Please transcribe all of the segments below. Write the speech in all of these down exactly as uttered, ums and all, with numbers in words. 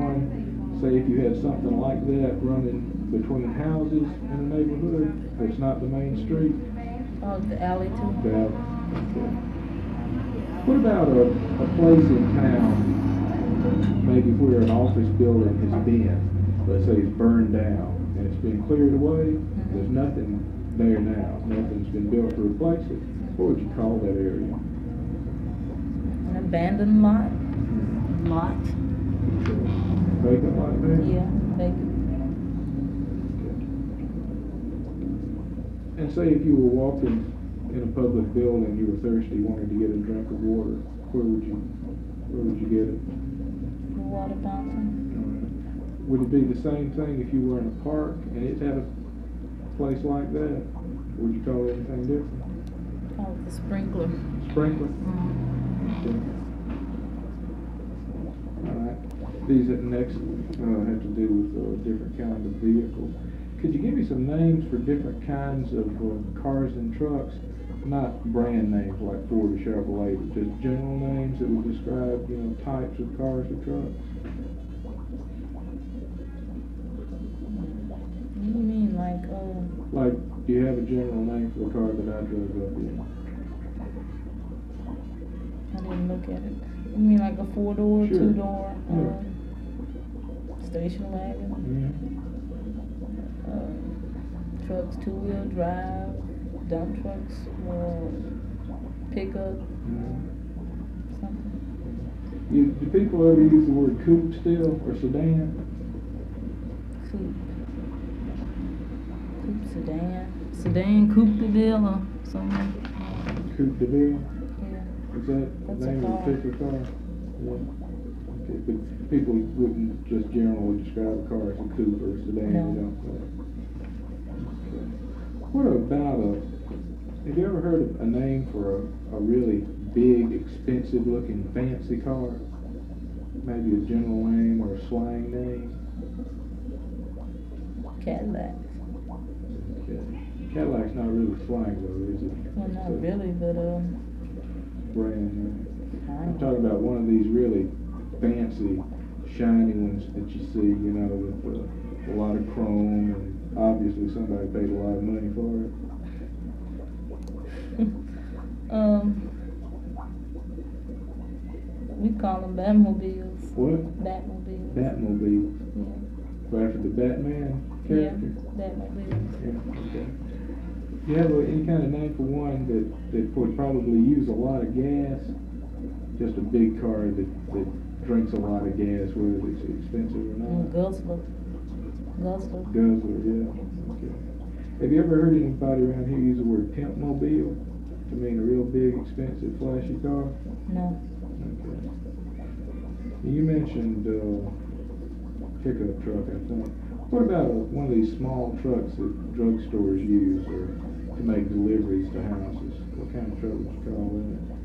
one, say if you had something like that running between houses in a neighborhood, that's not the main street? Oh, the alley too? The alley. Okay. What about a, a place in town, maybe where an office building has been, let's say it's burned down, and it's been cleared away, mm-hmm. There's nothing there now, nothing's been built to replace it. What would you call that area? An abandoned lot. Lot. Vacant lot there? Yeah, vacant. And say if you were walking in a public building, you were thirsty, wanted to get a drink of water, where would you, where would you get it? The water fountain. Right. Would it be the same thing if you were in a park and it had a place like that? Would you call it anything different? Call it the sprinkler. Sprinkler? Mm-hmm. Okay. All right. These next uh, have to do with uh, different kinds of vehicles. Could you give me some names for different kinds of uh, cars and trucks? Not brand names like Ford or Chevrolet, but just general names that would describe, you know, types of cars or trucks. What do you mean, like, uh... Like, do you have a general name for the car that I drove up in? I didn't look at it. You mean like a four-door, sure. two-door, yeah. um, station wagon? Mm-hmm. Uh, trucks, two-wheel drive, dump trucks, or pickup, Mm-hmm. something. You, do people ever use the word coupe still, or sedan? Coupe. Coupe sedan. Sedan, coupe de ville, or something. Coupe de ville? Yeah. Is that That's the name of the particular car? Yeah. Okay, but people wouldn't just generally describe a car as a coupe or a sedan, no. You don't say. Okay. What about a, have you ever heard of a name for a, a really big, expensive looking fancy car? Maybe a general name or a slang name? Cadillac. Okay. Cadillac's not really slang though, is it? Well, not so, really, but um. brand name. I'm talking about one of these really fancy, shiny ones that you see, you know, with uh, a lot of chrome, and obviously somebody paid a lot of money for it. um, we call them Batmobiles. What? Batmobiles. Batmobiles. Yeah. After the Batman character? Yeah, Batmobiles. Yeah, okay. Do you have a, any kind of name for one that, that would probably use a lot of gas? Just a big car that, that drinks a lot of gas, whether it's expensive or not? Mm, Guzzler. Guzzler. Guzzler, yeah. Okay. Have you ever heard anybody around here use the word pimpmobile to mean a real big, expensive, flashy car? No. Okay. You mentioned uh, pickup truck, I think. What about a, one of these small trucks that drugstores use or to make deliveries to houses? What kind of truck would you call that?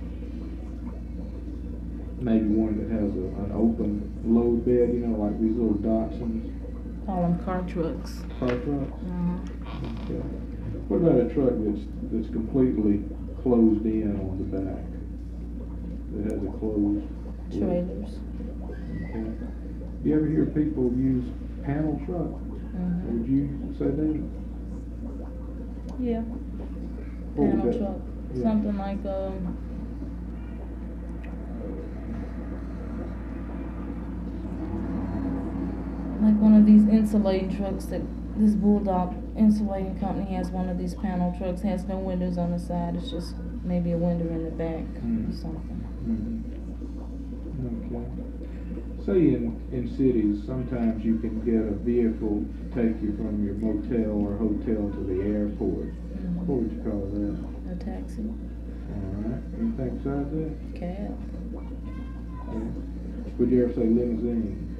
Maybe one that has a, an open load bed, you know, like these little Datsuns. Call them car trucks. Car trucks? Uh-huh. Okay. What about a truck that's that's completely closed in on the back? That has a closed trailers. Okay. You ever hear people use panel truck? Mm-hmm. Would you say that? Yeah. What panel that? truck. Yeah. Something like um. Like one of these insulating trucks that this Bulldog insulating company has. One of these panel trucks has no windows on the side. It's just maybe a window in the back mm. or something. Mm. Okay. Say in, in cities, sometimes you can get a vehicle to take you from your motel or hotel to the airport. Mm. What would you call that? A taxi. All right. Anything besides that? Cab. Okay. Would you ever say limousine?